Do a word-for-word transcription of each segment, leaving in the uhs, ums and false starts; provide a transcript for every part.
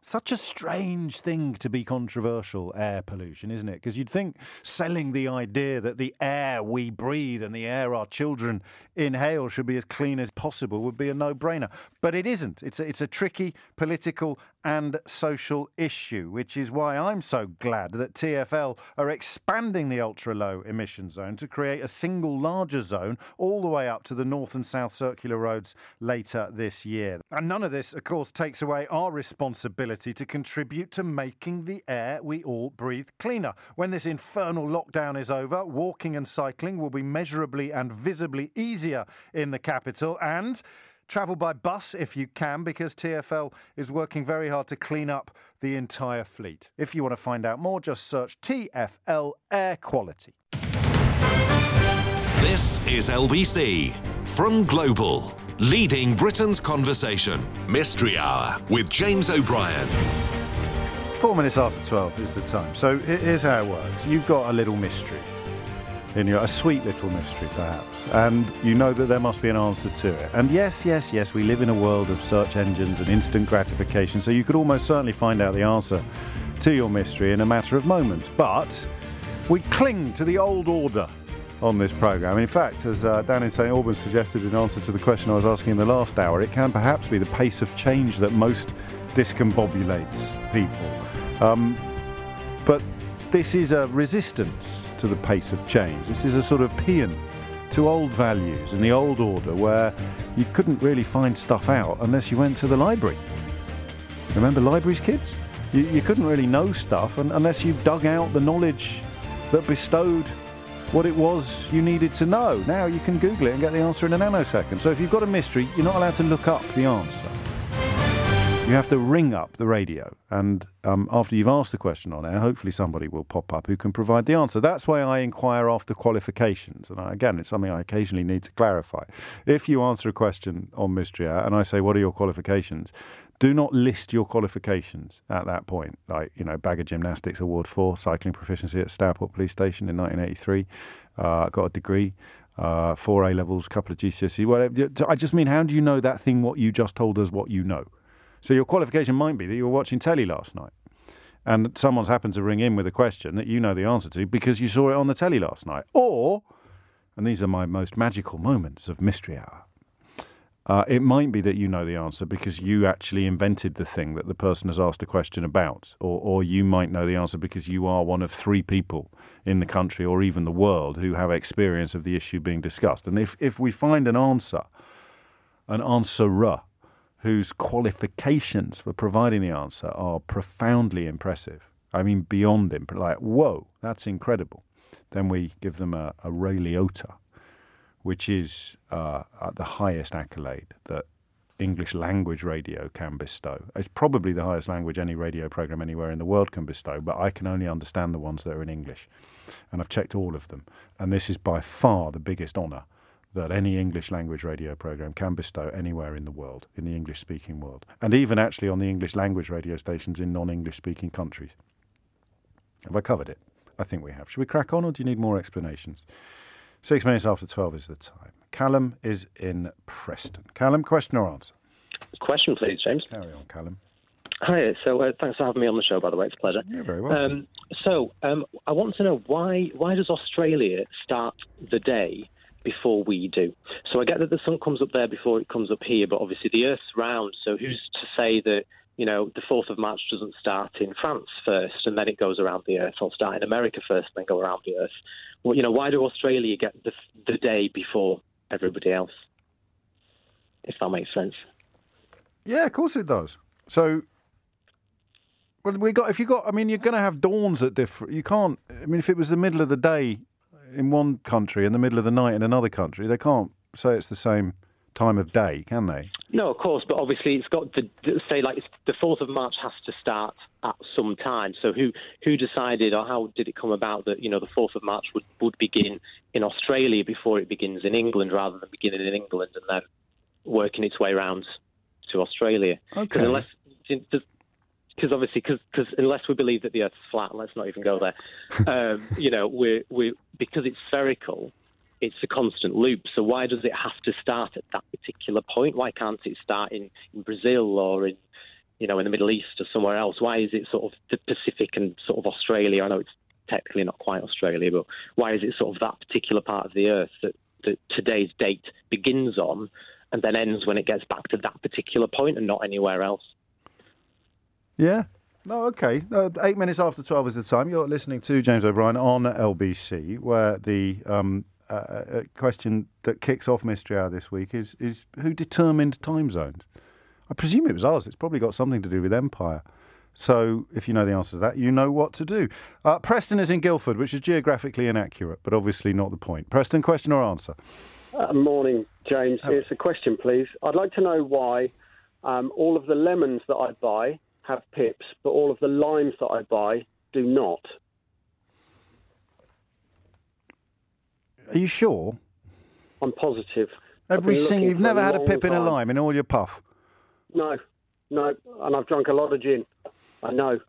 such a strange thing to be controversial, air pollution, isn't it? Because you'd think selling the idea that the air we breathe and the air our children inhale should be as clean as possible would be a no-brainer. But it isn't. It's a, it's a tricky political and social issue, which is why I'm so glad that T F L are expanding the ultra-low emission zone to create a single larger zone all the way up to the north and south circular roads later this year. And none of this, of course, takes away our responsibility to contribute to making the air we all breathe cleaner. When this infernal lockdown is over, walking and cycling will be measurably and visibly easier in the capital, and travel by bus if you can, because T F L is working very hard to clean up the entire fleet. If you want to find out more, just search T F L Air Quality. This is L B C from Global, leading Britain's conversation. Mystery Hour with James O'Brien. Four minutes after twelve is the time. So here's how it works. You've got a little mystery in your, a sweet little mystery perhaps, and you know that there must be an answer to it. And yes, yes, yes, we live in a world of search engines and instant gratification, so you could almost certainly find out the answer to your mystery in a matter of moments. But we cling to the old order on this programme. In fact, as uh, Dan in St Albans suggested in answer to the question I was asking in the last hour, it can perhaps be the pace of change that most discombobulates people. Um, but this is a resistance to the pace of change. This is a sort of paean to old values and the old order where you couldn't really find stuff out unless you went to the library. Remember libraries, kids? You, you couldn't really know stuff unless you dug out the knowledge that bestowed what it was you needed to know. Now you can Google it and get the answer in a nanosecond. So if you've got a mystery, you're not allowed to look up the answer. You have to ring up the radio, and um, after you've asked the question on air, hopefully somebody will pop up who can provide the answer. That's why I inquire after qualifications, and I, again, it's something I occasionally need to clarify. If you answer a question on Mystery Hour and I say, what are your qualifications? Do not list your qualifications at that point, like, you know, bag of gymnastics award four, cycling proficiency at Stourport Police Station in nineteen eighty-three, uh, got a degree, uh, four A-levels, couple of G C S E, whatever. I just mean, how do you know that thing what you just told us what you know? So your qualification might be that you were watching telly last night and someone's happened to ring in with a question that you know the answer to because you saw it on the telly last night. Or, and these are my most magical moments of Mystery Hour, uh, it might be that you know the answer because you actually invented the thing that the person has asked a question about. Or, or you might know the answer because you are one of three people in the country or even the world who have experience of the issue being discussed. And if, if we find an answer, an answerer, whose qualifications for providing the answer are profoundly impressive, I mean beyond impressive, like, whoa, that's incredible, then we give them a, a Ray Liotta, which is uh, the highest accolade that English language radio can bestow. It's probably the highest language any radio programme anywhere in the world can bestow, but I can only understand the ones that are in English. And I've checked all of them. And this is by far the biggest honour that any English language radio programme can bestow anywhere in the world, in the English-speaking world, and even actually on the English language radio stations in non-English-speaking countries. Have I covered it? I think we have. Should we crack on, or do you need more explanations? Six minutes after twelve is the time. Callum is in Preston. Callum, question or answer? Question, please, James. Carry on, Callum. Hi, so uh, thanks for having me on the show, by the way. It's a pleasure. You're very welcome. Um, so um, I want to know, why why does Australia start the day before we do? So I get that the sun comes up there before it comes up here, but obviously the Earth's round, so who's to say that, you know, the fourth of March doesn't start in France first and then it goes around the Earth, or start in America first and then go around the Earth? Well, you know, why do Australia get the, the day before everybody else? If that makes sense. Yeah, of course it does. So, well, we got, if you got, I mean, you're going to have dawns at different, you can't, I mean, if it was the middle of the day in one country and the middle of the night in another country, they can't say it's the same time of day, can they? No, of course, but obviously it's got to say, like, it's, the fourth of March has to start at some time. So who who decided, or how did it come about that, you know, the fourth of March would, would begin in Australia before it begins in England, rather than beginning in England and then working its way around to Australia? Okay. Unless, because obviously, because unless we believe that the Earth's flat, let's not even go there. um, you know, we we because it's spherical, it's a constant loop. So why does it have to start at that particular point? Why can't it start in, in Brazil or in you know, in the Middle East or somewhere else? Why is it sort of the Pacific and sort of Australia? I know it's technically not quite Australia, but why is it sort of that particular part of the Earth that, that today's date begins on and then ends when it gets back to that particular point and not anywhere else? Yeah. No, OK. Uh, eight minutes after twelve is the time. You're listening to James O'Brien on L B C, where the um, uh, question that kicks off Mystery Hour this week is, is who determined time zones? I presume it was us. It's probably got something to do with empire. So if you know the answer to that, you know what to do. Uh, Preston is in Guildford, which is geographically inaccurate, but obviously not the point. Preston, question or answer? Uh, morning, James. Oh. It's a question, please. I'd like to know why um, all of the lemons that I buy have pips, but all of the limes that I buy do not. Are you sure? I'm positive. Every single... You've never a had a pip in a time. lime in all your puff? No, no. And I've drunk a lot of gin. I know.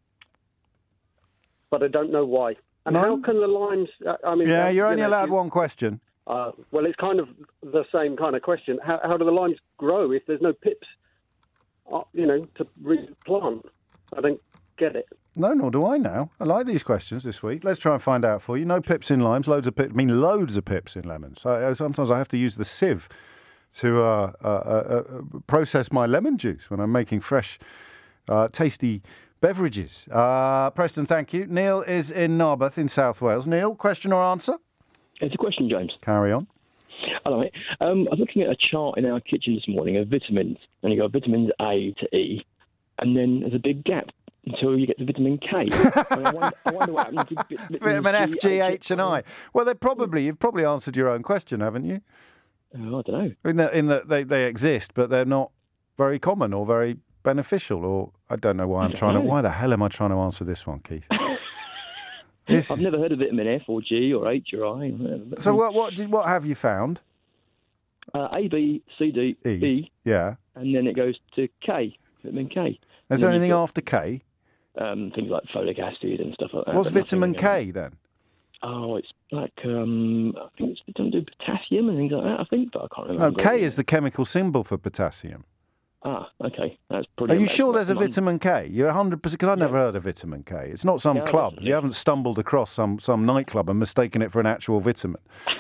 But I don't know why. And No? how can the limes... Uh, I mean, Yeah, uh, you're you only know, allowed you- one question. Uh, well, it's kind of the same kind of question. How, how do the limes grow if there's no pips, uh, you know, to replant? I don't get it. No, nor do I now. I like these questions this week. Let's try and find out for you. No pips in limes, loads of pips. I mean, loads of pips in lemons. I, sometimes I have to use the sieve to uh, uh, uh, uh, process my lemon juice when I'm making fresh, uh, tasty beverages. Uh, Preston, thank you. Neil is in Narberth in South Wales. Neil, question or answer? It's a question, James. Carry on. Hello, mate. Um, I was looking at a chart in our kitchen this morning of vitamins, and you got vitamins A to E, and then there's a big gap until you get to vitamin K. And I, wonder, I wonder what happens to vi- Vitamin F, G, H, and I. I. Well, they probably you've probably answered your own question, haven't you? Oh, I don't know. In that, in that they, they exist, but they're not very common or very beneficial. Or I don't know why I'm trying know. to. Why the hell am I trying to answer this one, Keith? This I've is- never heard of vitamin F or G or H or I. Whatever. So what what did, what have you found? Uh, A, B, C, D, E. E, Yeah. and then it goes to K, vitamin K. Is And there then anything you've got, after K? Um, things like folic acid and stuff like that. What's but nothing, vitamin um, K then? Oh, it's like, um, I think it's something to do with potassium and things like that, I think, but I can't No, remember. K is the chemical symbol for potassium. Ah, okay. That's Are probably you sure there's a vitamin K? You're one hundred percent, because I've never heard of vitamin K. It's not some Yeah, club. definitely. You haven't stumbled across some, some nightclub and mistaken it for an actual vitamin.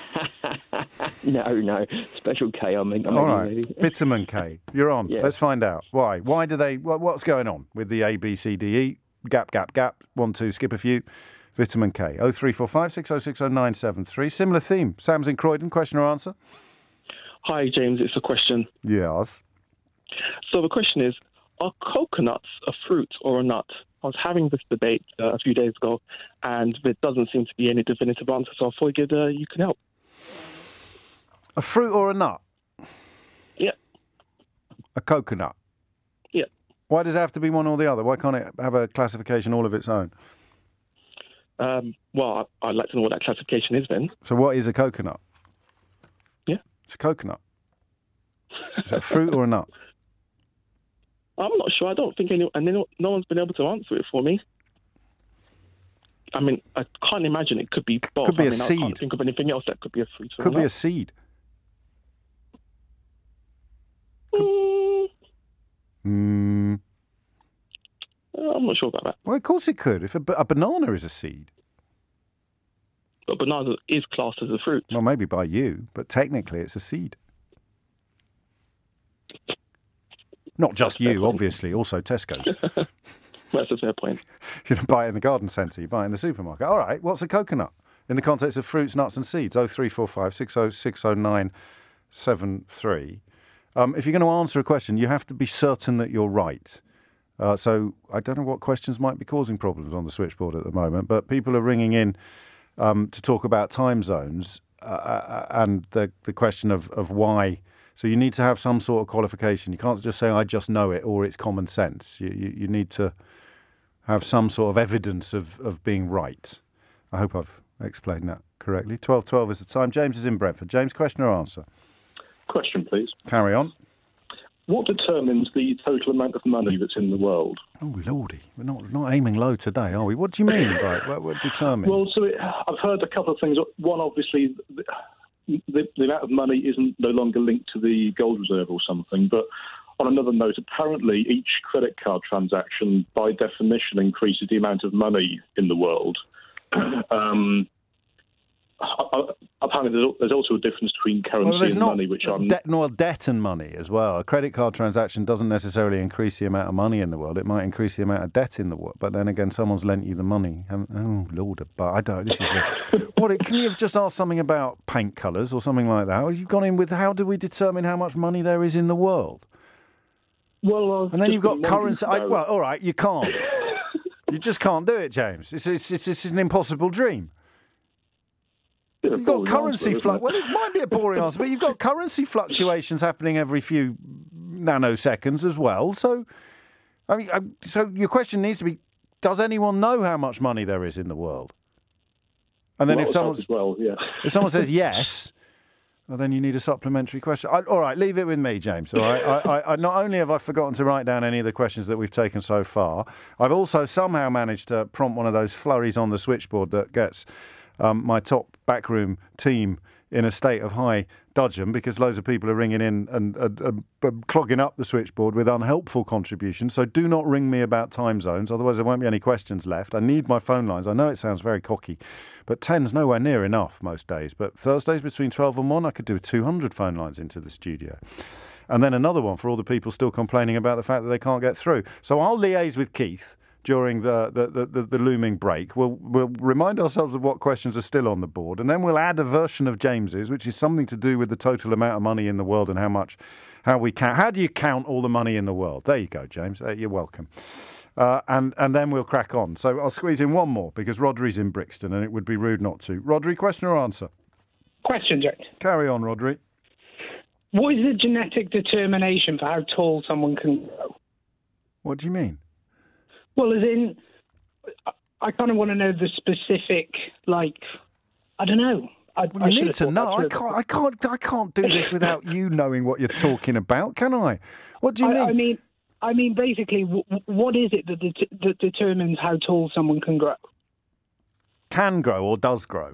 No, no. Special K, I mean. I All mean, right. maybe. Vitamin K. You're on. Yeah. Let's find out. Why? Why do they... What, what's going on with the A, B, C, D, E? Gap, gap, gap. One, two, skip a few. Vitamin K. oh three four five, six oh six oh nine seven three. Similar theme. Sam's in Croydon. Question or answer? Hi, James. It's a question. Yes. So the question is, are coconuts a fruit or a nut? I was having this debate uh, a few days ago, and there doesn't seem to be any definitive answer, so I figured uh, you can help. A fruit or a nut? Yeah. A coconut? Yeah. Why does it have to be one or the other? Why can't it have a classification all of its own? Um, well, I- I'd like to know what that classification is then. So what is a coconut? Yeah. It's a coconut. Is it a fruit or a nut? I'm not sure. I don't think any, and no, no one's been able to answer it for me. I mean, I can't imagine it could be both. Could be I a mean, I seed. can't think of anything else that could be a fruit or Could a be a nut. seed. Mm, Mm. I'm not sure about that. Well, of course it could. If a, ba- a banana is a seed. But banana is classed as a fruit. Well, maybe by you, but technically it's a seed. Not just you, obviously, also Tesco's. That's a fair point. You don't buy it in the garden centre, you buy it in the supermarket. All right, what's a coconut? In the context of fruits, nuts and seeds, oh three four five, six oh six oh nine seven three. Um, if you're going to answer a question, you have to be certain that you're right. Uh, so I don't know what questions might be causing problems on the switchboard at the moment, but people are ringing in um, to talk about time zones uh, and the, the question of, of why. So you need to have some sort of qualification. You can't just say, I just know it, or it's common sense. You, you, you need to have some sort of evidence of, of being right. I hope I've explained that correctly. twelve twelve is the time. James is in Brentford. James, question or answer? Question, please. Carry on. What determines the total amount of money that's in the world? Oh, Lordy. We're not, not aiming low today, are we? What do you mean by what, what determines? Well, so it, I've heard a couple of things. One, obviously, the, the amount of money isn't no longer linked to the gold reserve or something, but on another note, apparently each credit card transaction, by definition, increases the amount of money in the world. um, apparently, there's also a difference between currency well, there's and not money, which I'm... De- no, debt and money as well. A credit card transaction doesn't necessarily increase the amount of money in the world. It might increase the amount of debt in the world. But then again, someone's lent you the money. Oh, Lord, but I don't... This is a... What, can you have just asked something about paint colours or something like that? Or you've gone in with how do we determine how much money there is in the world? Well, and then you've got currency... I, well, all right, you can't. You just can't do it, James. It's, it's, it's, it's an impossible dream. You've got currency fluctuations. Well, it might be a boring answer, but you've got currency fluctuations happening every few nanoseconds as well. So, I mean, I, so your question needs to be: does anyone know how much money there is in the world? And then well, if someone well, yeah. if someone says yes, well, then you need a supplementary question. I, all right, leave it with me, James. All right. I, I, I, not only have I forgotten to write down any of the questions that we've taken so far, I've also somehow managed to prompt one of those flurries on the switchboard that gets Um, my top backroom team in a state of high dudgeon because loads of people are ringing in and, and, and, and clogging up the switchboard with unhelpful contributions. So do not ring me about time zones, otherwise there won't be any questions left. I need my phone lines. I know it sounds very cocky, but ten's nowhere near enough most days. But Thursdays between twelve and one, I could do two hundred phone lines into the studio. And then another one for all the people still complaining about the fact that they can't get through. So I'll liaise with Keith during the, the, the, the, the looming break. We'll, we'll remind ourselves of what questions are still on the board, and then we'll add a version of James's, which is something to do with the total amount of money in the world and how much, how we count. How do you count all the money in the world? There you go, James. Uh, you're welcome. Uh, and, and then we'll crack on. So I'll squeeze in one more because Rodri's in Brixton and it would be rude not to. Rodri, question or answer? Question, James. Carry on, Rodri. What is the genetic determination for how tall someone can grow? What do you mean? Well, as in, I kind of want to know the specific, like, I don't know. I, well, you I need to know. I can't, I can't. I can't do this without you knowing what you're talking about, can I? What do you I, mean? I mean, I mean, basically, w- what is it that, det- that determines how tall someone can grow? Can grow or does grow?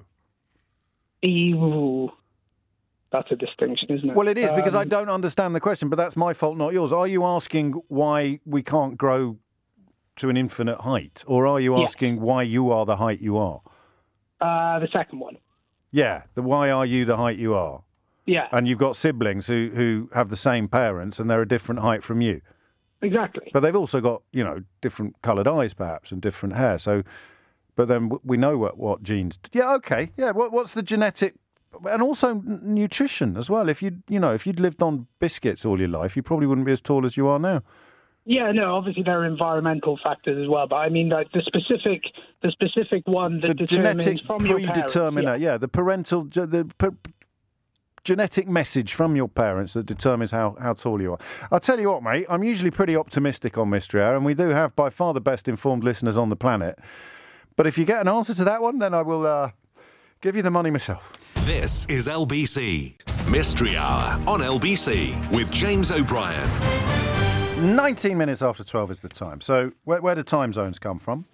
Ew. That's a distinction, isn't it? Well, it is, because um, I don't understand the question, but that's my fault, not yours. Are you asking why we can't grow to an infinite height, or are you asking yeah. why you are the height you are? Uh, the second one. Yeah, the why are you the height you are? Yeah. And you've got siblings who, who have the same parents and they're a different height from you. Exactly. But they've also got, you know, different coloured eyes perhaps and different hair. So, but then we know what, what genes... Yeah, okay. Yeah, what, what's the genetic... And also nutrition as well. If you you know, if you'd lived on biscuits all your life, you probably wouldn't be as tall as you are now. Yeah, no, obviously there are environmental factors as well, but I mean like the specific the specific one that the determines genetic from your parents. predeterminer, yeah. yeah, the parental the per, genetic message from your parents that determines how, how tall you are. I'll tell you what, mate, I'm usually pretty optimistic on Mystery Hour, and we do have by far the best informed listeners on the planet. But if you get an answer to that one, then I will uh, give you the money myself. This is L B C Mystery Hour on L B C with James O'Brien. nineteen minutes after twelve is the time. So where, where do time zones come from?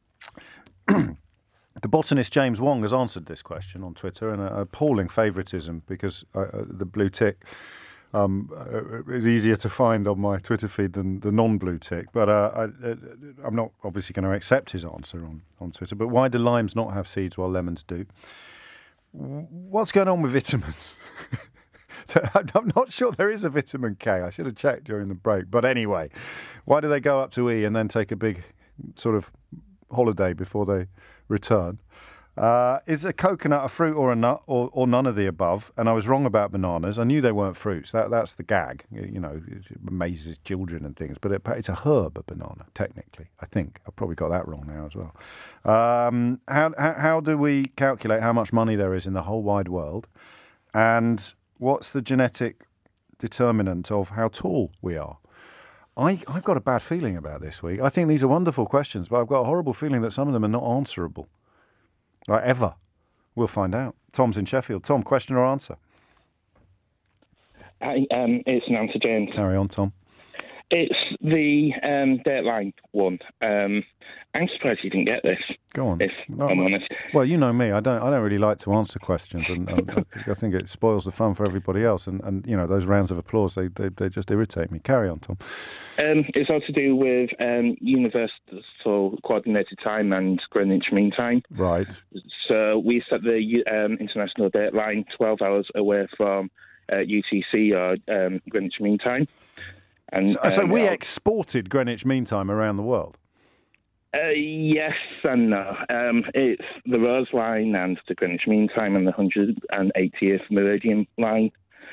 The botanist James Wong has answered this question on Twitter, and an appalling favouritism because uh, the blue tick um, uh, is easier to find on my Twitter feed than the non-blue tick. But uh, I, uh, I'm not obviously going to accept his answer on, on Twitter. But why do limes not have seeds while lemons do? What's going on with vitamins? I'm not sure there is a vitamin K. I should have checked during the break. But anyway, why do they go up to E and then take a big sort of holiday before they return? Uh, is a coconut a fruit or a nut or, or none of the above? And I was wrong about bananas. I knew they weren't fruits. That That's the gag. You know, it amazes children and things. But it, it's a herb, a banana, technically, I think. I've probably got that wrong now as well. Um, how, how, how do we calculate how much money there is in the whole wide world? And what's the genetic determinant of how tall we are? I, I've got a bad feeling about this week. I think these are wonderful questions, but I've got a horrible feeling that some of them are not answerable. Like ever. We'll find out. Tom's in Sheffield. Tom, question or answer? I, um, it's an answer, James. Carry on, Tom. It's the um, Dateline one. Um, I'm surprised you didn't get this. Go on. If No, I'm honest. Well, you know me. I don't. I don't really like to answer questions, and, and I think it spoils the fun for everybody else. And, and you know, those rounds of applause, they, they they just irritate me. Carry on, Tom. Um, it's all to do with um, Universal Coordinated Time and Greenwich Mean Time. Right. So we set the um, international dateline twelve hours away from uh, U T C or um, Greenwich Mean Time. And, So, so um, we I'll- exported Greenwich Mean Time around the world. Uh, yes and no. Um, it's the Rose Line and the Greenwich Mean Time and the one hundred eightieth Meridian Line.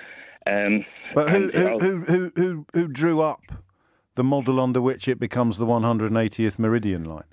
Um, But who and who, I'll- who who who who drew up the model under which it becomes the one hundred eightieth Meridian Line?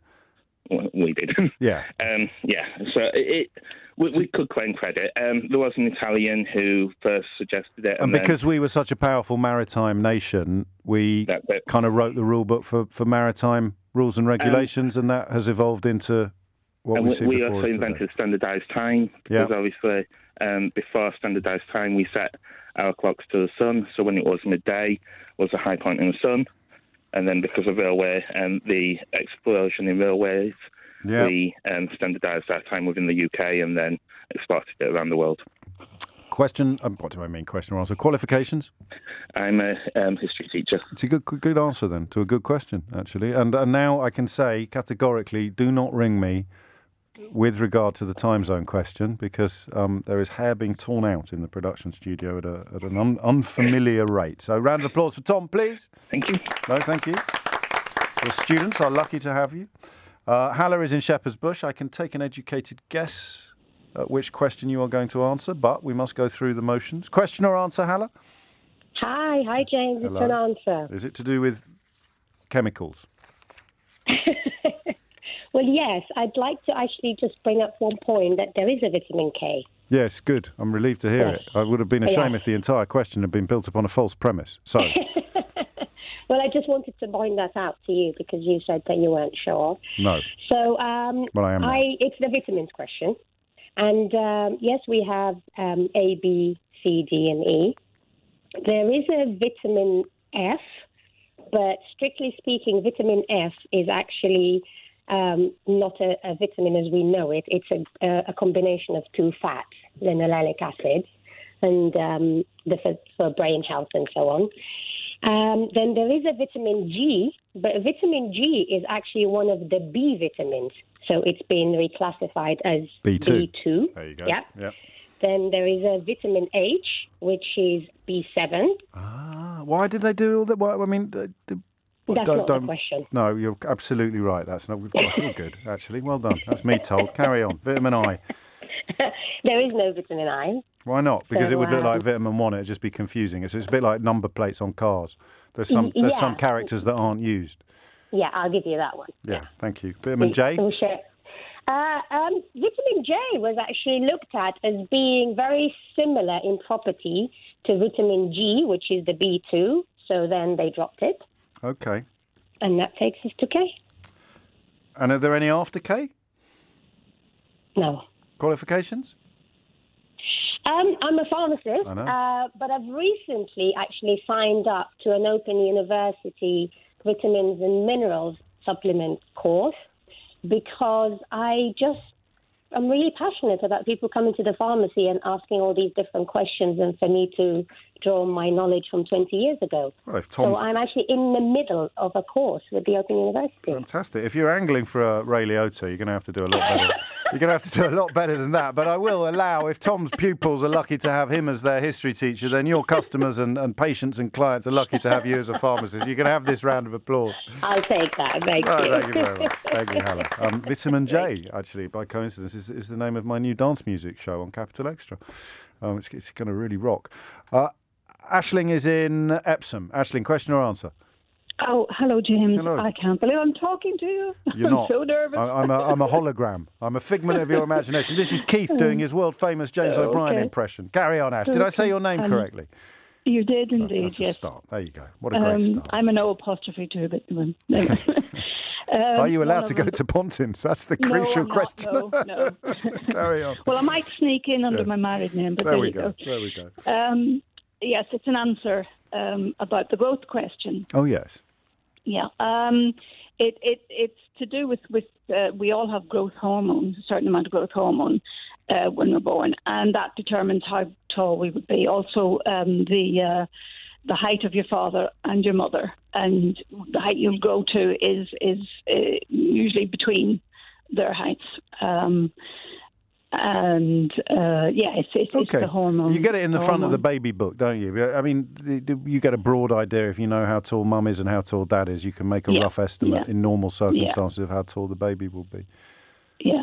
We did. Yeah. Um, yeah. So it, it we, we could claim credit. Um, there was an Italian who first suggested it, And and then because we were such a powerful maritime nation, we That's it. kind of wrote the rule book for, for maritime rules and regulations, and that has evolved into what and we we, see we before also us today. invented standardised time because Yeah. obviously um, before standardised time we set our clocks to the sun. So when it was midday, was the high point in the sun, and then because of railway and the explosion in railways, Yeah. we um, standardised our time within the U K and then exported it around the world. Question, um, what do I mean, question or answer? Qualifications? I'm a um, history teacher. It's a good good answer then to a good question, actually. And, and now I can say categorically, do not ring me with regard to the time zone question, because um, there is hair being torn out in the production studio at, a, at an un, unfamiliar rate. So round of applause for Tom, please. Thank you. No, thank you. The students are lucky to have you. Uh, Halla is in Shepherd's Bush. I can take an educated guess at which question you are going to answer, but we must go through the motions. Question or answer, Halla? Hi, hi, James. Hello. It's an answer. Is it to do with chemicals? Well, yes, I'd like to actually just bring up one point that there is a vitamin K. Yes, good. I'm relieved to hear Yes. it. I would have been a shame Yes. if the entire question had been built upon a false premise. So, Well, I just wanted to point that out to you because you said that you weren't sure. no. So, um, Well, I am now. it's the vitamins question. And um, yes, we have um, A, B, C, D, and E. There is a vitamin F, but strictly speaking, vitamin F is actually um, not a, a vitamin as we know it. It's a, a combination of two fats, linoleic acids, and um, the, for, for brain health and so on. Um, then there is a vitamin G, but vitamin G is actually one of the B vitamins. So it's been reclassified as B two. B two. There you go. Yeah. Yep. Then there is a vitamin H, which is B seven. Ah, why did they do all that? Why, I mean, uh, the- well, That's don't, not the don't- question. No, you're absolutely right. That's not. We've got, you're good, actually. Well done. That's me told. Carry on. Vitamin I. There is no vitamin I. Why not? Because So, it would look like um, vitamin one. It'd just be confusing. It's, it's a bit like number plates on cars. There's some. There's some Yeah. characters that aren't used. Yeah, I'll give you that one. Yeah. Thank you. Vitamin J. We'll share. Uh, um, vitamin J was actually looked at as being very similar in property to vitamin G, which is the B two. So then they dropped it, Okay. and that takes us to K. And are there any after K No. qualifications? Um, I'm a pharmacist, I know. uh, but I've recently actually signed up to an Open University vitamins and minerals supplement course because I just I'm really passionate about people coming to the pharmacy and asking all these different questions, and for me to draw my knowledge from twenty years ago. Well, if So Tom's I'm actually in the middle of a course with the Open University. fantastic. If you're angling for a Ray Liotta, you're going to have to do a lot better. You're going to have to do a lot better than that. But I will allow, if Tom's pupils are lucky to have him as their history teacher, then your customers and, and patients and clients are lucky to have you as a pharmacist. You're going to have this round of applause. I'll take that. Thank Oh, you. thank you very much. Thank you, Halla. Um, Vitamin J, actually, by coincidence, is, is the name of my new dance music show on Capital Extra. Um, it's it's going to really rock. Uh, Aisling is in Epsom. Aisling, question or answer? Oh, hello, James. Hello. I can't believe I'm talking to you. You're I'm not. so nervous. I, I'm, a, I'm a hologram. I'm a figment of your imagination. This is Keith doing his world-famous James Okay. O'Brien impression. Carry on, Ash. Did I say your name Um, correctly? You did indeed, That's a yes. start. There you go. What a great Um, start. I'm an O apostrophe too, but um, um, Are you allowed one to of go them- to Pontins? That's the No, crucial I'm not, question. no, no. Carry on. Well, I might sneak in under Yeah. my married name, but There there, we you go. go. There we go. Um, yes, it's an answer. um, about the growth question. Oh, yes. Yeah. Um, it, it, it's to do with, with uh, we all have growth hormones, a certain amount of growth hormone uh, when we're born, and that determines how tall we would be. Also, um, the uh, the height of your father and your mother, and the height you'll grow to is, is uh, usually between their heights. Um, And, uh, yeah, it's, it's, okay. it's the hormone. You get it in the front hormone. of the baby book, don't you? I mean, the, the, you get a broad idea if you know how tall mum is and how tall dad is. You can make a Yeah. rough estimate Yeah. in normal circumstances of how tall the baby will be. Yeah.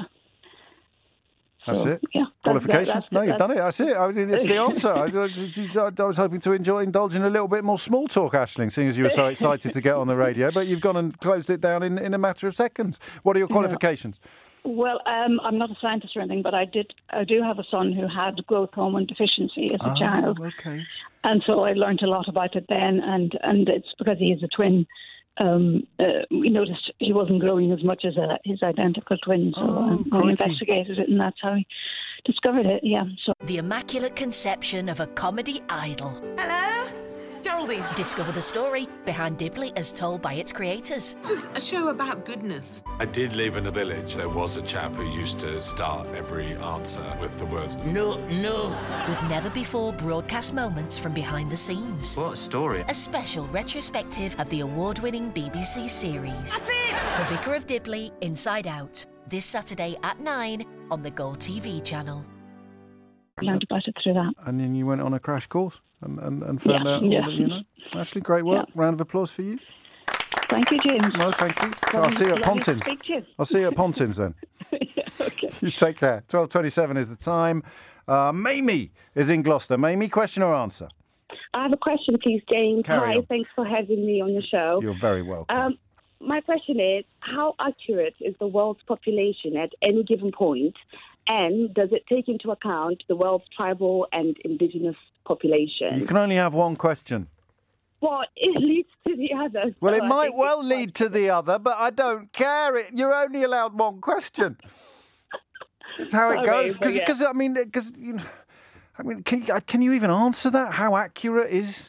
That's So, it? yeah, that- Qualifications? that- that's no, it, you've done it. that's- That's it. I mean, it's the answer. I, I, I was hoping to enjoy indulge in a little bit more small talk, Aisling, seeing as you were so excited to get on the radio, but you've gone and closed it down in, in a matter of seconds. What are your qualifications? Well, um, I'm not a scientist or anything, but I did. I do have a son who had growth hormone deficiency as a Oh, child, okay. and so I learned a lot about it then. And, and it's because he is a twin. Um, uh, we noticed he wasn't growing as much as uh, his identical twin, so Oh, um, I crikey. investigated it, and that's how he discovered it. Yeah. So The immaculate conception of a comedy idol. Hello? Geraldine. Discover the story behind Dibley as told by its creators. This was a show about goodness. I did live in a village. There was a chap who used to start every answer with the words, no, no. With never before broadcast moments from behind the scenes. What a story. A special retrospective of the award-winning B B C series. That's it! The Vicar of Dibley, Inside Out. This Saturday at nine on the Gold T V channel. I learned about it through that. And then you went on a crash course and, and, and found Yeah, out all yeah. that you know. Ashley, great work. Round of applause for you. Thank you, James. No, thank you. I'll see you at Lovely to Pontins. speak to you. I'll see you at Pontins then. Okay. You take care. twelve twenty-seven is the time. Uh, Mamie is in Gloucester. Mamie, question or answer? I have a question, please, James. Carry Hi, on. thanks for having me on the show. You're very welcome. Um, my question is, how accurate is the world's population at any given point, and does it take into account the world's tribal and indigenous population? You can only have one question. Well, it leads to the other. Well, so it I might think well lead to the other, but I don't care. It You're only allowed one question. That's how it Sorry, goes. but yeah. Because I mean, because you know, I mean, can you, can you even answer that? How accurate is?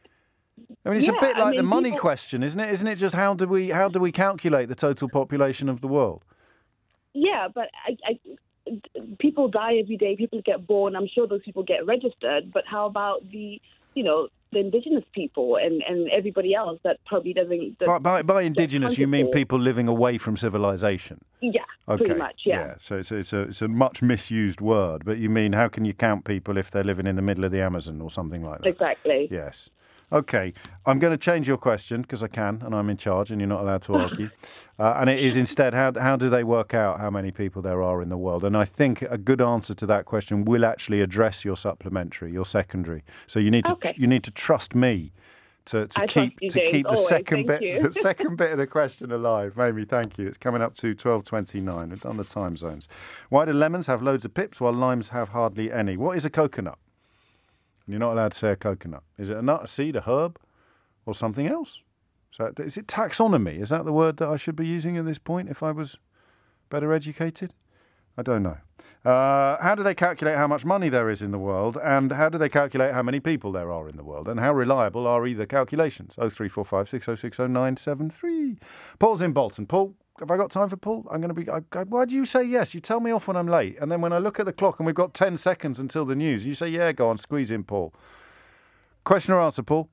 I mean, it's Yeah, a bit I like the mean, money people- question, isn't it? Isn't it just how do we how do we calculate the total population of the world? Yeah, but I, I, people die every day. People get born. I'm sure those people get registered. But how about the, you know, the indigenous people and, and everybody else that probably doesn't. that By, by, by gets indigenous, you counted mean for? people living away from civilization? Yeah, Okay. pretty much. Yeah. So it's a, it's a it's a much misused word, but you mean how can you count people if they're living in the middle of the Amazon or something like that? Exactly. Yes. Okay, I'm going to change your question because I can, and I'm in charge, and you're not allowed to argue. uh, and it is instead, how how do they work out how many people there are in the world? And I think a good answer to that question will actually address your supplementary, your secondary. So you need to Okay. you need to trust me to, to I keep trust you, to James, keep the always. second Thank bit you. the second bit of the question alive. Mamie, thank you. It's coming up to twelve twenty-nine. We've done the time zones. Why do lemons have loads of pips while limes have hardly any? What is a coconut? You're not allowed to say a coconut. Is it a nut, a seed, a herb? Or something else? So is it taxonomy? Is that the word that I should be using at this point if I was better educated? I don't know. Uh, how do they calculate how much money there is in the world? And how do they calculate how many people there are in the world? And how reliable are either calculations? oh three four five, six oh six oh nine seven three. Paul's in Bolton. Paul, have I got time for Paul? I'm going to be... I, I, why do you say yes? You tell me off when I'm late. And then when I look at the clock and we've got ten seconds until the news, you say, yeah, go on, squeeze in, Paul. Question or answer, Paul?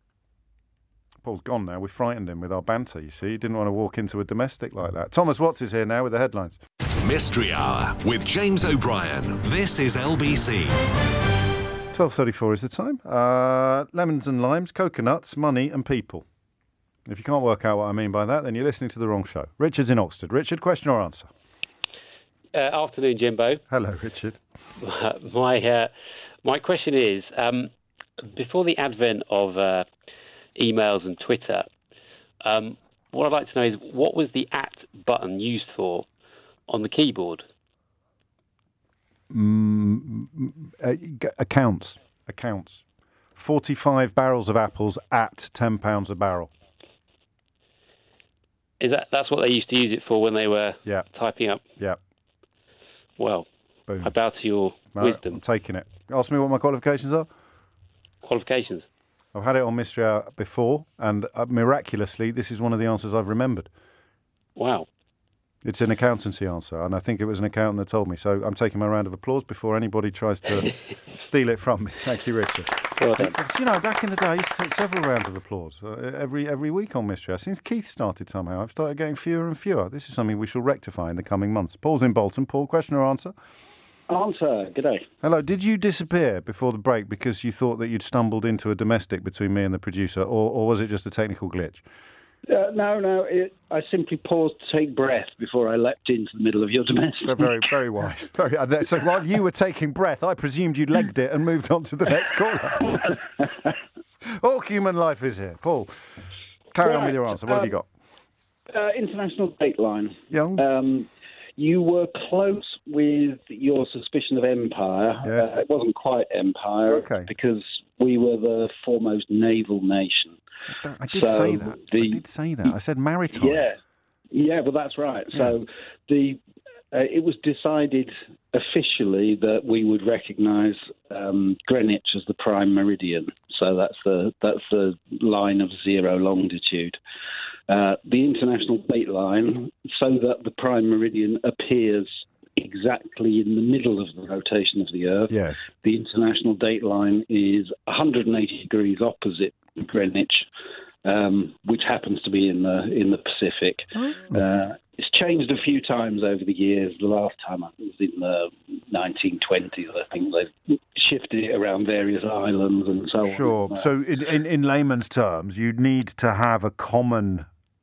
Paul's gone now. We frightened him with our banter, you see. He didn't want to walk into a domestic like that. Thomas Watts is here now with the headlines. Mystery Hour with James O'Brien. This is L B C. twelve thirty-four is the time. Uh, lemons and limes, coconuts, money and people. If you can't work out what I mean by that, then you're listening to the wrong show. Richard's in Oxford. Richard, question or answer? Uh, afternoon, Jimbo. Hello, Richard. my uh, my question is, um, before the advent of uh, emails and Twitter, um, what I'd like to know is what was the at button used for on the keyboard? Mm, uh, g- accounts. Accounts. forty-five barrels of apples at ten pounds a barrel. Is that that's what they used to use it for when they were yeah. typing up? Yeah. Well, Boom. I bow to your Right, wisdom. I'm taking it. Ask me what my qualifications are. Qualifications. I've had it on Mystery Hour before, and uh, miraculously, this is one of the answers I've remembered. Wow. It's an accountancy answer, and I think it was an accountant that told me. So I'm taking my round of applause before anybody tries to steal it from me. Thank you, Richard. Well done. But, you know, back in the day, I used to take several rounds of applause uh, every every week on Mystery Hour. Since Keith started somehow, I've started getting fewer and fewer. This is something we shall rectify in the coming months. Paul's in Bolton. Paul, question or answer? Answer. Good day. Hello. Did you disappear before the break because you thought that you'd stumbled into a domestic between me and the producer, or, or was it just a technical glitch? Uh, no, no. It, I simply paused to take breath before I leapt into the middle of your domestic. Very, very wise. Very. So while you were taking breath, I presumed you'd legged it and moved on to the next caller. All human life is here. Paul, carry right. on with your answer. What um, have you got? Uh, international Dateline. Yeah. Um, you were close with your suspicion of empire. Yes. Uh, it wasn't quite empire. Okay. Because we were the foremost naval nation. I did so say that. The, I did say that. I said maritime. Yeah, yeah, but that's right. Yeah. So the uh, it was decided officially that we would recognise um, Greenwich as the prime meridian. So that's the that's the line of zero longitude. Uh, the international dateline, so that the prime meridian appears exactly in the middle of the rotation of the Earth. Yes. The international dateline is one hundred eighty degrees opposite Greenwich, um, which happens to be in the in the Pacific. Oh. Uh, it's changed a few times over the years. The last time I was in the nineteen twenties, I think they shifted it around various islands and so sure. on. Sure. So in, in, in layman's terms, you need to have a common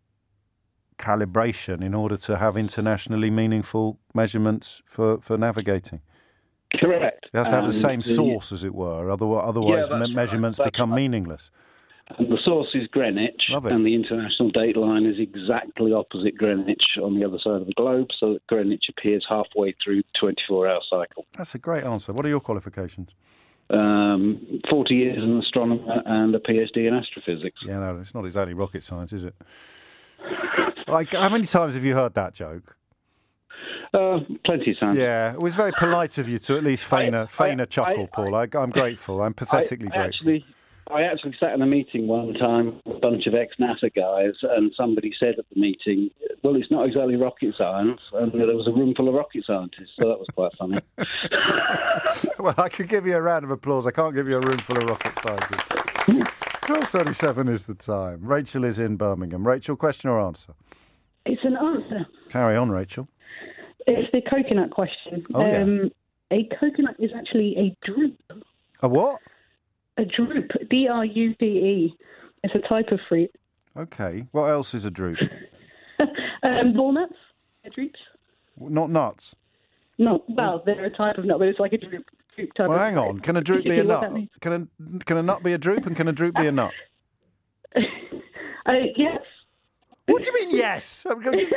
calibration in order to have internationally meaningful measurements for, for navigating. Correct. It has to have and the same the, source, as it were. Otherwise, otherwise yeah, me- measurements right. become right. meaningless. And the source is Greenwich, and the international dateline is exactly opposite Greenwich on the other side of the globe, so that Greenwich appears halfway through the twenty-four hour cycle. That's a great answer. What are your qualifications? Um, forty years as an astronomer and a PhD in astrophysics. Yeah, no, it's not exactly rocket science, is it? Like, how many times have you heard that joke? Uh, plenty of times. Yeah, it was very polite of you to at least feign a, feign a chuckle, I, Paul. I, I'm grateful. I'm pathetically I, I grateful. Actually, I actually sat in a meeting one time with a bunch of ex-NASA guys, and somebody said at the meeting, well, it's not exactly rocket science, and there was a room full of rocket scientists, so that was quite funny. Well, I could give you a round of applause. I can't give you a room full of rocket scientists. twelve thirty-seven is the time. Rachel is in Birmingham. Rachel, question or answer? It's an answer. Carry on, Rachel. It's the coconut question. Oh, yeah. Um, a coconut is actually a drupe. A what? A drupe. D R U P E. It's a type of fruit. Okay. What else is a drupe? um, walnuts. They're drupes. Not nuts? No. Well, they're a type of nut, but it's like a drupe. drupe type well, of hang fruit. on. Can a drupe be a nut? Can a, can a nut be a drupe, and can a drupe be a nut? uh, yes. What do you mean, yes?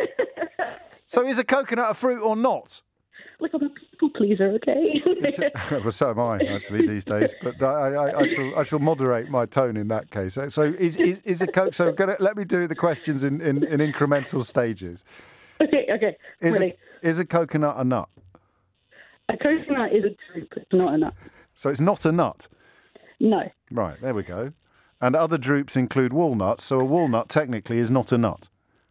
So is a coconut a fruit or not? Look, I'm a people pleaser, okay? a, well, so am I, actually, these days. But I, I, I shall I shall moderate my tone in that case. So is is, is a co- so gonna, let me do the questions in, in, in incremental stages. Okay, okay. Is Ready? A, is a coconut a nut? A coconut is a drupe. It's not a nut. So it's not a nut? No. Right, there we go. And other drupes include walnuts, so a walnut technically is not a nut.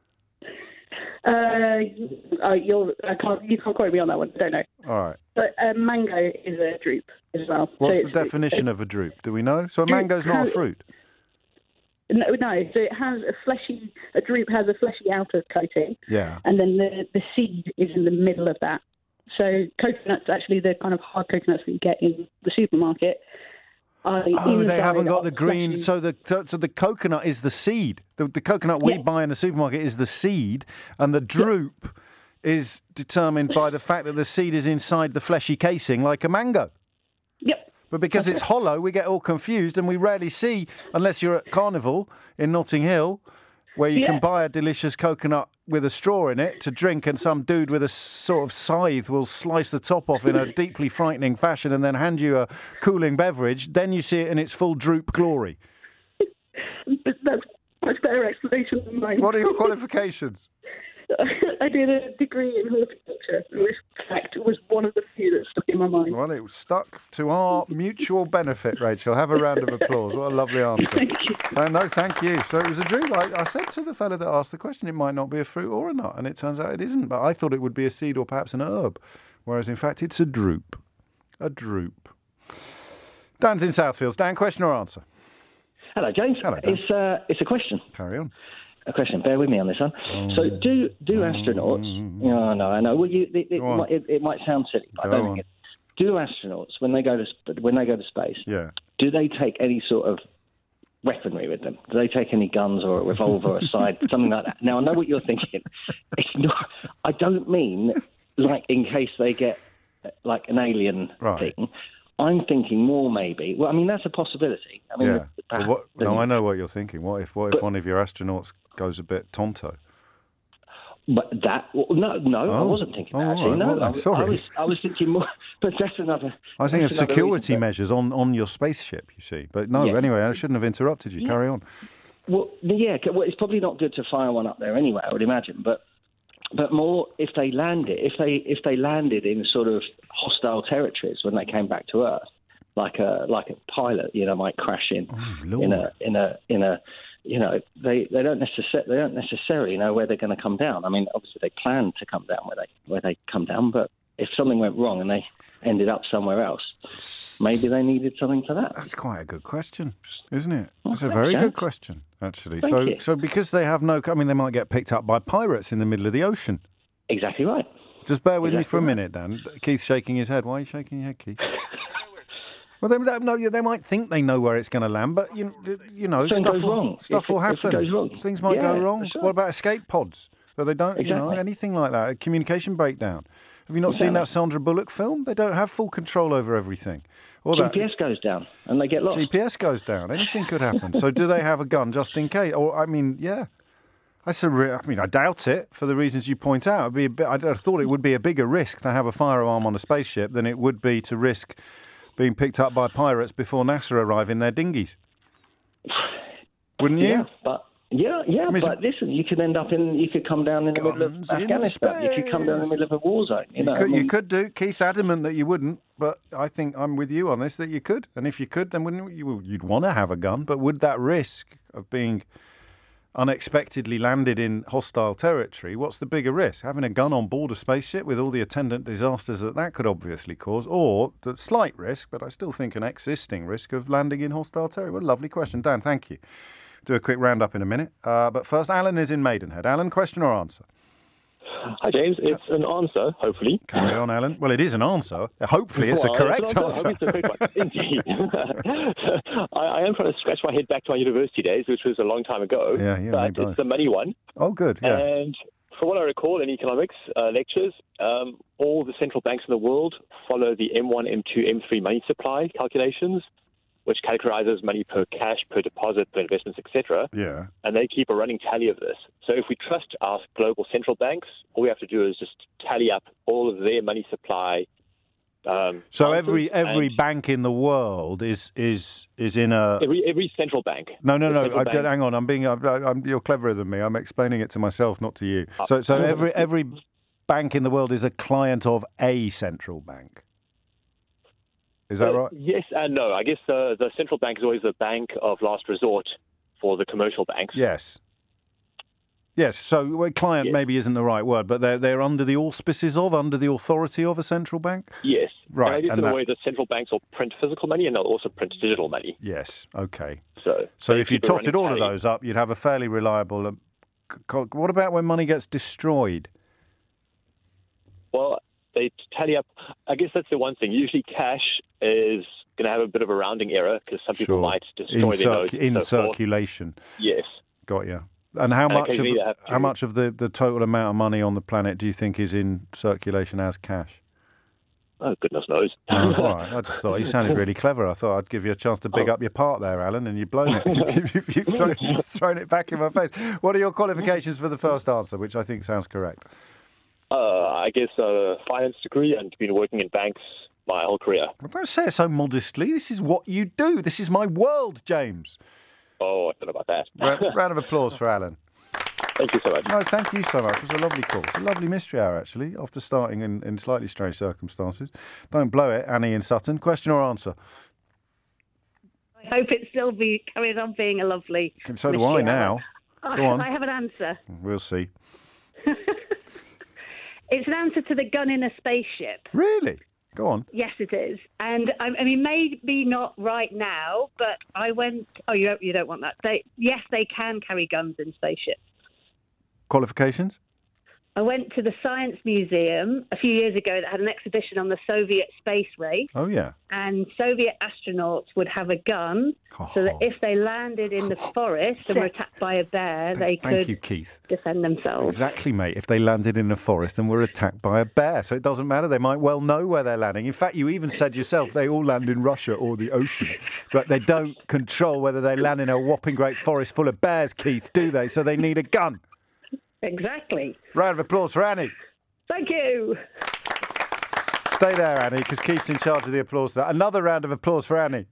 Uh, uh you'll, I can't, you can't quote me on that one. I don't know. All right. But a mango is a drupe as well. What's so the definition of a drupe? Do we know? So a mango's not a fruit? No, no. So it has a fleshy, a drupe has a fleshy outer coating. Yeah. And then the, the seed is in the middle of that. So coconuts, actually, the kind of hard coconuts that you get in the supermarket. Oh, they haven't got the green. Fleshy. So the so the coconut is the seed. The, the coconut we yeah. buy in the supermarket is the seed, and the drupe yeah. is determined by the fact that the seed is inside the fleshy casing, like a mango. Yep. But because it's hollow, we get all confused, and we rarely see, unless you're at Carnival in Notting Hill, where you yeah. can buy a delicious coconut with a straw in it to drink, and some dude with a sort of scythe will slice the top off in a deeply frightening fashion and then hand you a cooling beverage. Then you see it in its full drupe glory. That's a much better explanation than mine. What are your qualifications? I did a degree in horticulture, and this fact was one of the few that stuck in my mind. Well, it was stuck to our mutual benefit, Rachel. Have a round of applause. What a lovely answer. Thank you. Uh, no, thank you. So it was a dream. I, I said to the fellow that asked the question, it might not be a fruit or a nut, and it turns out it isn't. But I thought it would be a seed or perhaps an herb, whereas in fact it's a drupe. A drupe. Dan's in Southfields. Dan, question or answer? Hello, James. Hello, Dan. It's, uh, it's a question. Carry on. A question. Bear with me on this one. Oh. So, do do astronauts? Oh, no, I know. Well, you, it, it, might, it, it might sound silly, but Go I don't on. think it. Do astronauts, when they go to sp- when they go to space, Yeah. do they take any sort of weaponry with them? Do they take any guns or a revolver or a side, something like that? Now, I know what you're thinking. It's not. I don't mean like in case they get like an alien Right. thing. I'm thinking more maybe. Well, I mean that's a possibility. I mean, Yeah. Well, what, then- no, I know what you're thinking. What if what if But- one of your astronauts goes a bit tonto? But that well, no, no, I Oh. wasn't thinking Oh, that. Actually, right. no, Well, I, I'm was- sorry. I was, I was thinking more. But that's another. I was thinking of that's another security reason, but- measures on, on your spaceship, you see. But no, Yeah. anyway, I shouldn't have interrupted you. Yeah. Carry on. Well, yeah. Well, it's probably not good to fire one up there anyway. I would imagine, but but more if they landed, if they if they landed in sort of hostile territories when they came back to Earth, like a like a pilot, you know, might crash in Oh, in a in a in a. You know, they, they don't necessarily they don't necessarily know where they're going to come down. I mean, obviously they plan to come down where they where they come down, but if something went wrong and they ended up somewhere else, maybe they needed something for that. That's quite a good question, isn't it? Well, That's a thanks, very Jack. good question, actually. Thank so, you. so because they have no, I mean, they might get picked up by pirates in the middle of the ocean. Exactly right. Just bear with me Exactly for a right. minute, Dan. Keith's shaking his head. Why are you shaking your head, Keith? Well, they, they, no, they might think they know where it's going to land, but you, you know, Something stuff goes will, wrong. stuff If will it- if it happen. goes wrong. Things might Yeah, go wrong. that's right. What about escape pods? That they don't, you know, Exactly. anything like that. A communication breakdown. Have you not seen Exactly. that Sandra Bullock film? They don't have full control over everything. Or G that P S goes down and they get lost. G P S goes down. Anything could happen. So, do they have a gun just in case? Or, I mean, yeah. That's a re- I mean, I doubt it for the reasons you point out. It'd be a bit, I thought it would be a bigger risk to have a firearm on a spaceship than it would be to risk being picked up by pirates before NASA arrive in their dinghies. Wouldn't you? Yeah, but yeah, yeah, I mean, but listen, you could end up in, you could come down in the middle of Guns in Afghanistan. You could come down in the middle of a war zone. You, You, know, could, I mean, you could do. Keith's adamant that you wouldn't, but I think I'm with you on this, that you could. And if you could, then wouldn't you? You'd want to have a gun, but would that risk of being unexpectedly landed in hostile territory, what's the bigger risk? Having a gun on board a spaceship with all the attendant disasters that that could obviously cause, or the slight risk, but I still think an existing risk of landing in hostile territory? What a lovely question. Dan, thank you. Do a quick round up in a minute. Uh, but first, Alan is in Maidenhead. Alan, question or answer? Hi, James. It's an answer, hopefully. Carry on, Alan. Well, it is an answer. Hopefully, it's Well, a correct it's an answer. Hopefully it's a quick one. Indeed. I, I am trying to scratch my head back to my university days, which was a long time ago. Yeah, yeah, But me both. it's the money one. Oh, good. Yeah. And from what I recall in economics uh, lectures, um, all the central banks in the world follow the M one, M two, M three money supply calculations, which categorizes money per cash, per deposit, per investments, et cetera. Yeah. And they keep a running tally of this. So if we trust our global central banks, all we have to do is just tally up all of their money supply. Um, So answers, every every and bank in the world is is is in a. every every central bank. No, no, The no. central I, bank- hang on. I'm being. I'm, I'm, you're cleverer than me. I'm explaining it to myself, not to you. So, so every every bank in the world is a client of a central bank. Is that Uh, right? Yes and no. I guess the the central bank is always the bank of last resort for the commercial banks. Yes. Yes. So well, client maybe isn't the right word, but they're they're under the auspices of, under the authority of a central bank. Yes. Right, And I guess and in a that- way, the central banks will print physical money and they'll also print digital money. Yes. Okay. So, So they if you keep a totted running all of tally. those up, you'd have a fairly reliable. Um, c- c- what about when money gets destroyed? Well, they tally up. I guess that's the one thing. Usually, cash is going to have a bit of a rounding error because some people Sure. might destroy in, their circ- notes. in and so forth. circulation. Yes. Got you. And how And much of occasionally they have to- how much of the, the total amount of money on the planet do you think is in circulation as cash? Oh, goodness knows. Oh, all right. I just thought you sounded really clever. I thought I'd give you a chance to big Oh. up your part there, Alan, and you've blown it. you've you've thrown, thrown it back in my face. What are your qualifications for the first answer, which I think sounds correct? Uh, I guess a finance degree and been working in banks my whole career. Well, don't say it so modestly. This is what you do. This is my world, James. Oh, I don't know about that. Round, round of applause for Alan. Thank you so much. No, thank you so much. It was a lovely call. It's a lovely mystery hour, actually, after starting in, in slightly strange circumstances. Don't blow it, Annie in Sutton. Question or answer? I hope it still be carries on being a lovely. So do I now. I, Go on. I have an answer. We'll see. It's an answer to the gun in a spaceship. Really? Go on. Yes, it is. And I, I mean, maybe not right now, but I went. Oh, you don't. You don't want that. They, yes, they can carry guns in spaceships. Qualifications? I went to the Science Museum a few years ago that had an exhibition on the Soviet space race. Oh, yeah. And Soviet astronauts would have a gun so that if they landed in the forest and were attacked by a bear, they Thank could you, Keith. defend themselves. Exactly, mate. If they landed in a forest and were attacked by a bear. So it doesn't matter. They might well know where they're landing. In fact, you even said yourself they all land in Russia or the ocean. But they don't control whether they land in a whopping great forest full of bears, Keith, do they? So they need a gun. Exactly. Round of applause for Annie. Thank you. Stay there, Annie, because Keith's in charge of the applause. There. Another round of applause for Annie.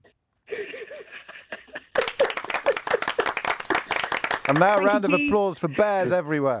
And now a round of applause for bears everywhere.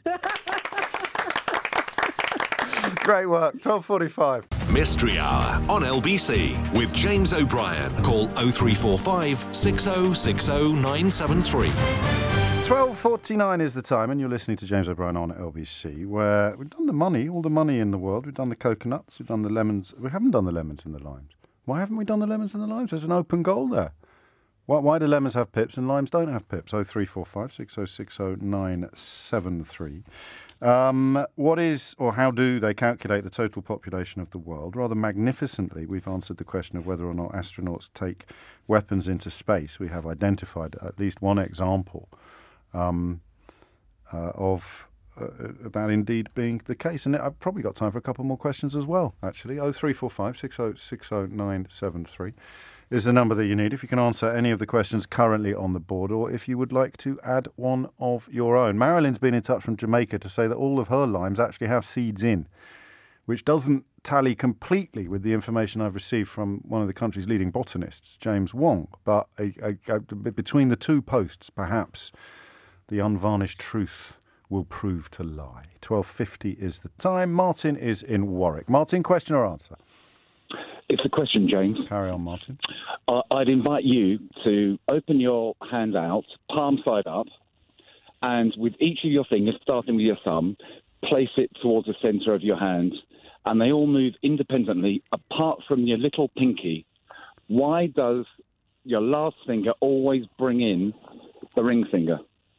Great work. twelve forty-five. Mystery Hour on L B C with James O'Brien. Call oh three four five, six oh six oh, nine seven three. twelve forty-nine is the time, and you're listening to James O'Brien on L B C, where we've done the money, all the money in the world. We've done the coconuts, we've done the lemons. We haven't done the lemons and the limes. Why haven't we done the lemons and the limes? There's an open goal there. Why, why do lemons have pips and limes don't have pips? oh three four five, six oh six oh, nine seven three. Um, what is, or how do they calculate the total population of the world? Rather magnificently, we've answered the question of whether or not astronauts take weapons into space. We have identified at least one example Um, uh, of uh, that indeed being the case. And I've probably got time for a couple more questions as well, actually. oh three four five, six oh six oh, nine seven three is the number that you need if you can answer any of the questions currently on the board, or if you would like to add one of your own. Marilyn's been in touch from Jamaica to say that all of her limes actually have seeds in, which doesn't tally completely with the information I've received from one of the country's leading botanists, James Wong. But a, a, a, between the two posts, perhaps the unvarnished truth will prove to lie. twelve fifty is the time. Martin is in Warwick. Martin, question or answer? It's a question, James. Carry on, Martin. Uh, I'd invite you to open your hand out, palm side up, and with each of your fingers, starting with your thumb, place it towards the centre of your hand, and they all move independently apart from your little pinky. Why does your last finger always bring in the ring finger?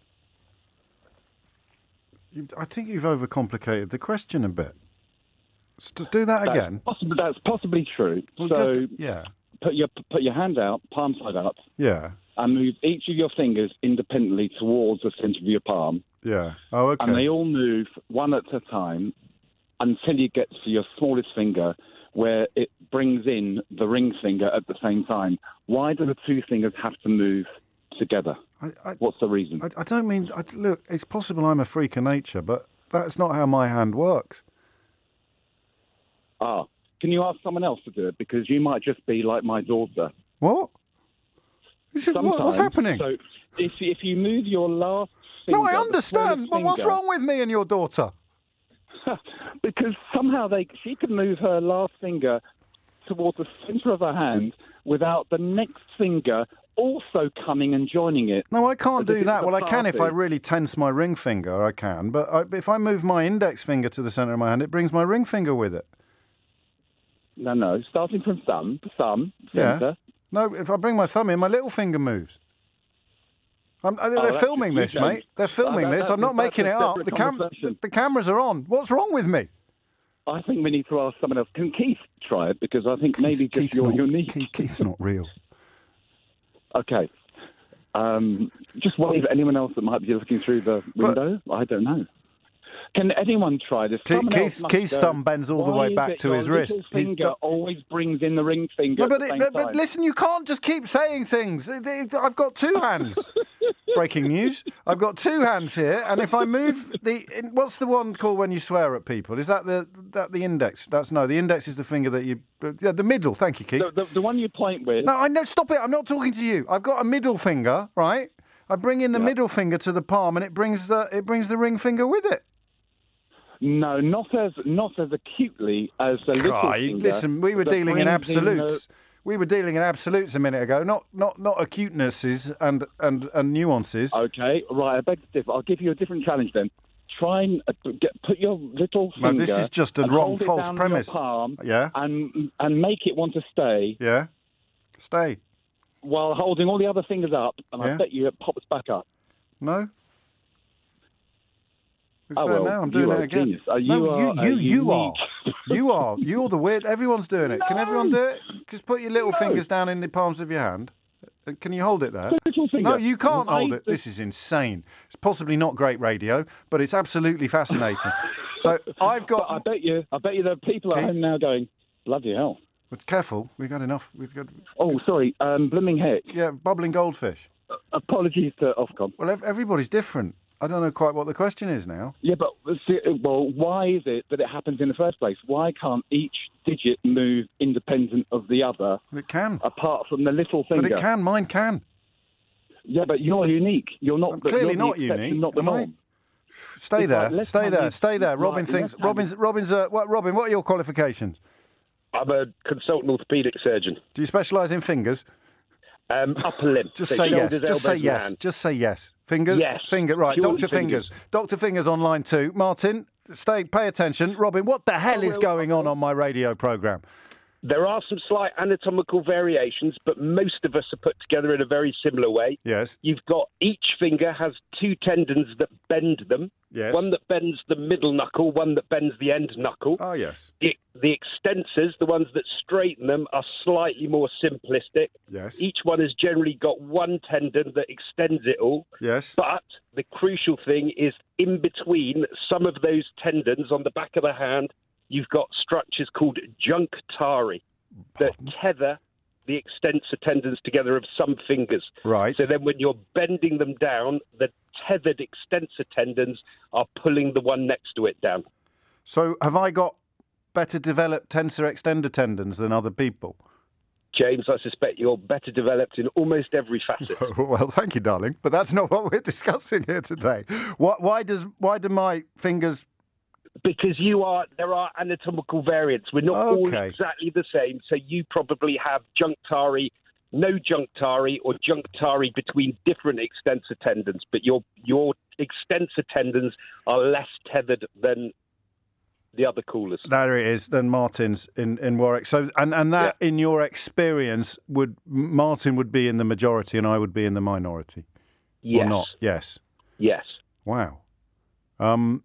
I think you've overcomplicated the question a bit. Just do that That's again. Possibly, that's possibly true. Well, so just, yeah. put your put your hand out, palm side up, Yeah. and move each of your fingers independently towards the centre of your palm. Yeah. Oh, okay. And they all move one at a time until you get to your smallest finger, where it brings in the ring finger at the same time. Why do the two fingers have to move together? I, I, What's the reason? I, I don't mean... I, look, it's possible I'm a freak of nature, but that's not how my hand works. Ah, can you ask someone else to do it? Because you might just be like my daughter. What? Is it, what what's happening? So if, if you move your last finger... No, I understand, but what's finger, wrong with me and your daughter? Because somehow they she can move her last finger towards the centre of her hand without the next finger also coming and joining it. No, I can't do that. Well, I can if I party. really tense my ring finger, I can. But I, if I move my index finger to the centre of my hand, it brings my ring finger with it. No, no, starting from thumb, thumb, Yeah. centre. No, if I bring my thumb in, my little finger moves. I'm, they're Oh, that's filming just this, you, mate. James. They're filming Oh, that- this. that's I'm not a- making it that's a up. separate The, cam- conversation. the, the cameras are on. What's wrong with me? I think we need to ask someone else. Can Keith try it? Because I think maybe just Keith's you're not- unique. Keith, Keith's not real. Okay. Um, just wave at anyone else that might be looking through the window. I don't know. Can anyone try this? Keith, Someone else Keith's, must Keith's go. thumb bends all the Why way is back it to your his wrist. little He's finger got- always brings in the ring finger No, at but, the it, same but, time. but listen, you can't just keep saying things. I've got two hands. Breaking news. I've got two hands here, and if I move the... What's the one called when you swear at people? Is that the that the index? That's no, the index is the finger that you... Yeah, the middle. Thank you, Keith. The, the, the one you point with. No, I know. Stop it. I'm not talking to you. I've got a middle finger, right? I bring in the middle finger to the palm, and it brings the it brings the ring finger with it. No, not as not as acutely as the little God, finger. listen, we were that dealing in brings absolutes. the- We were dealing in absolutes a minute ago, not not not acutenesses and and and nuances. Okay, right. I beg to differ. I'll give you a different challenge then. Try and uh, get, put your little No, finger. this is just a and wrong, hold it false down premise. Your palm Yeah. and and make it want to stay. Yeah, stay. While holding all the other fingers up, and Yeah. I bet you it pops back up. No. It's Oh, there well, now. I'm you doing are it a again. genius. Uh, you no, are you a you you are. unique- You are. You're the weird. Everyone's doing it. Can everyone do it? Just put your little No. fingers down in the palms of your hand. Uh, Can you hold it there? The little finger. No, you can't Why hold it. the- This is insane. It's possibly not great radio, but it's absolutely fascinating. So I've got. But I bet you, I bet you, there are people at Keith? home now going, "Bloody hell!" But careful, we've got enough. We've got. Oh, sorry, um, blooming heck. Yeah, bubbling goldfish. Apologies to Ofcom. Well, ev- everybody's different. I don't know quite what the question is now. Yeah, but see, well, why is it that it happens in the first place? Why can't each digit move independent of the other? It can. Apart from the little finger. But it can. Mine can. Yeah, but you're unique. You're not. I'm clearly you're the not exception, unique, Not the am I? norm. Stay It's there. like left Stay there. handed- Stay there. Robin right, thinks. left-handed- Robin's. Robin's. Uh, what, Robin, what are your qualifications? I'm a consultant orthopaedic surgeon. Do you specialise in fingers? Um, upper limb. Just so say yes. shoulders, Just say elbows, yes. hand. Just say yes. Fingers. Yes. Finger. Right. Purely Doctor Fingers. fingers. Doctor Fingers online too. Martin, stay. Pay attention. Robin, what the hell is going on on my radio programme? There are some slight anatomical variations, but most of us are put together in a very similar way. Yes. You've got each finger has two tendons that bend them. Yes. One that bends the middle knuckle, one that bends the end knuckle. Oh, yes. The, the extensors, the ones that straighten them, are slightly more simplistic. Yes. Each one has generally got one tendon that extends it all. Yes. But the crucial thing is in between some of those tendons on the back of the hand, you've got structures called junctari that tether the extensor tendons together of some fingers. Right. So then when you're bending them down, the tethered extensor tendons are pulling the one next to it down. So have I got better developed tensor extender tendons than other people? James, I suspect you're better developed in almost every facet. Well, thank you, darling. But that's not what we're discussing here today. Why, why does why do my fingers? Because you are, there are anatomical variants. We're not all Okay. exactly the same. So you probably have junctari, no junctari, or junctari between different extensor tendons. But your your extensor tendons are less tethered than the other coolers. There it is. Then Martin's in, in Warwick. So and, and that, in your experience, would Martin would be in the majority and I would be in the minority, Yes. or not? Yes. Yes. Wow. Um.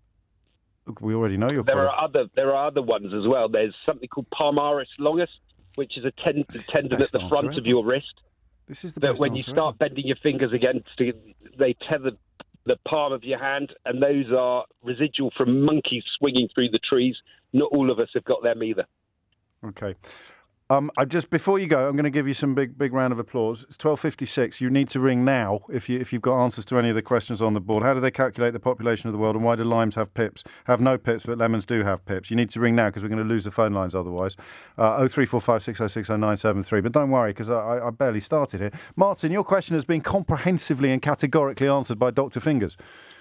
Look, we already know your. There quali- are other there are other ones as well. There's something called palmaris longus, which is a ten- tendon at best the answer front ever. of your wrist. This is the that best when you answer start bending your fingers against it, they tether the palm of your hand, and those are residual from monkeys swinging through the trees. Not all of us have got them either. Okay. Um, I just before you go, I'm going to give you some big, big round of applause. It's twelve fifty-six. You need to ring now if you if you've got answers to any of the questions on the board. How do they calculate the population of the world, and why do limes have pips? Have no pips, but lemons do have pips. You need to ring now because we're going to lose the phone lines otherwise. Uh, oh three four five six oh six oh nine seven three. But don't worry because I, I barely started here. Martin, your question has been comprehensively and categorically answered by Doctor Fingers.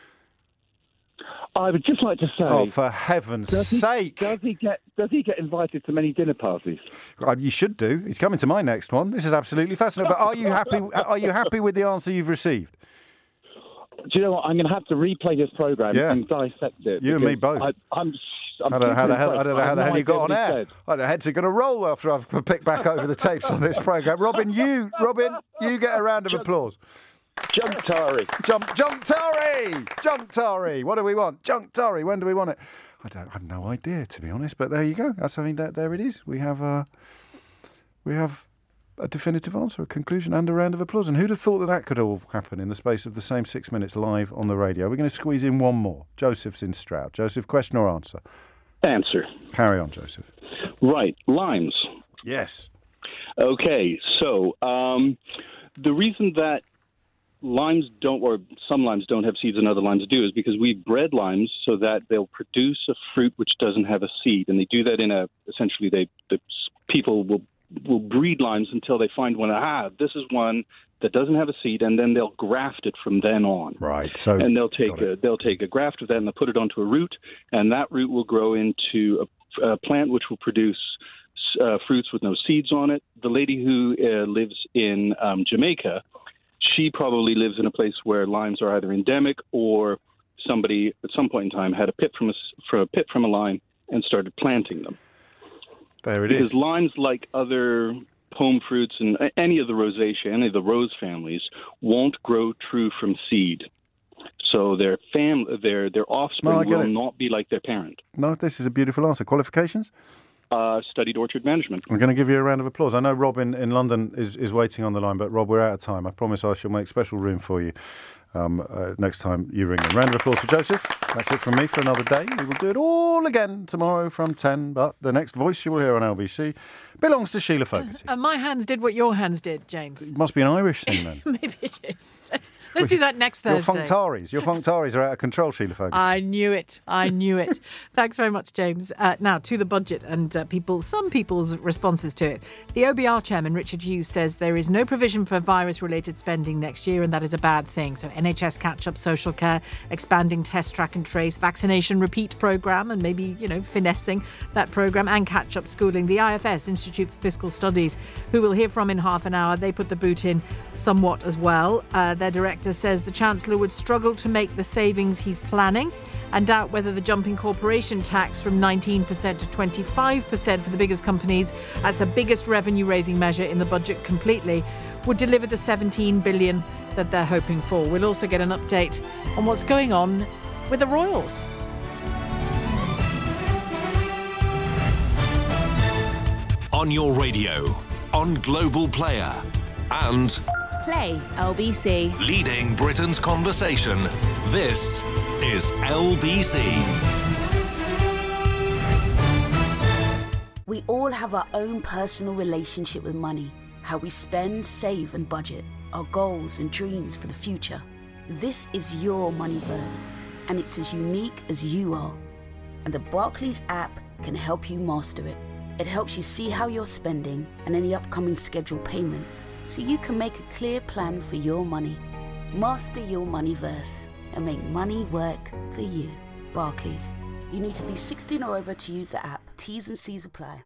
I would just like to say. Oh, for heaven's does he, sake! Does he get Does he get invited to many dinner parties? Uh, You should do. He's coming to my next one. This is absolutely fascinating. But are you happy? Are you happy with the answer you've received? Do you know what? I'm going to have to replay this program Yeah. and dissect it. You and me because both. I, I'm. I'm I don't know how super the hell. I impressed. don't know how have the no hell you idea got what on he air. said. Oh, the heads are going to roll after I've picked back over the tapes on this program. Robin, you, Robin, you get a round of applause. Junctari. Jump, Junctari! Junctari! What do we want? Junctari, when do we want it? I don't I have no idea, to be honest, but there you go. That's I mean, there, there it is. We have uh, we have a definitive answer, a conclusion, and a round of applause. And who'd have thought that that could all happen in the space of the same six minutes live on the radio? We're going to squeeze in one more. Joseph's in Stroud. Joseph, question or answer? Answer. Carry on, Joseph. Right. Limes. Yes. Okay. So um, the reason that limes don't, or some limes don't have seeds and other limes do, is because we bred limes so that they'll produce a fruit which doesn't have a seed, and they do that in a essentially they the people will will breed limes until they find one. Ah, this is one that doesn't have a seed, and then they'll graft it from then on. Right. So and they'll take a they'll take a graft of that and they'll put it onto a root, and that root will grow into a, a plant which will produce uh, fruits with no seeds on it. The lady who uh, lives in um, Jamaica, she probably lives in a place where limes are either endemic or somebody at some point in time had a pit from a, from a pit from a lime and started planting them. There it because is. Because limes, like other pome fruits and any of the Rosaceae, any of the rose families, won't grow true from seed. So their fam, their their offspring No, I get will it. not be like their parent. No, this is a beautiful answer. Qualifications? Uh, studied orchard management. I'm going to give you a round of applause. I know Rob in, in London is, is waiting on the line, but Rob, we're out of time. I promise I shall make special room for you um, uh, next time you ring in. Round of applause for Joseph. That's it from me for another day. We will do it all again tomorrow from ten, but the next voice you will hear on L B C belongs to Sheila Fogarty. And my hands did what your hands did, James. It must be an Irish thing then. Maybe it is. Let's, let's do that next Your Thursday. Functaris. Your Functaris are out of control, Sheila Fogarty. I knew it. I knew it. Thanks very much, James. Uh, now, to the budget and uh, people, some people's responses to it. The O B R chairman, Richard Hughes, says there is no provision for virus-related spending next year, and that is a bad thing. So N H S catch-up, social care, expanding test, track and trace, vaccination repeat programme, and maybe, you know, finessing that programme, and catch-up schooling. The I F S, Institute for Fiscal Studies, who we'll hear from in half an hour, they put the boot in somewhat as well. Uh, their director says the Chancellor would struggle to make the savings he's planning, and doubt whether the jump in corporation tax from nineteen percent to twenty-five percent for the biggest companies, as the biggest revenue-raising measure in the budget completely, would deliver the seventeen billion dollars that they're hoping for. We'll also get an update on what's going on with the Royals. On your radio, on Global Player, and Play L B C. leading Britain's conversation. This is L B C. We all have our own personal relationship with money, how we spend, save and budget, our goals and dreams for the future. This is your Moneyverse, and it's as unique as you are. And the Barclays app can help you master it. It helps you see how you're spending and any upcoming scheduled payments, so you can make a clear plan for your money. Master your Moneyverse and make money work for you. Barclays. You need to be sixteen or over to use the app. T's and C's apply.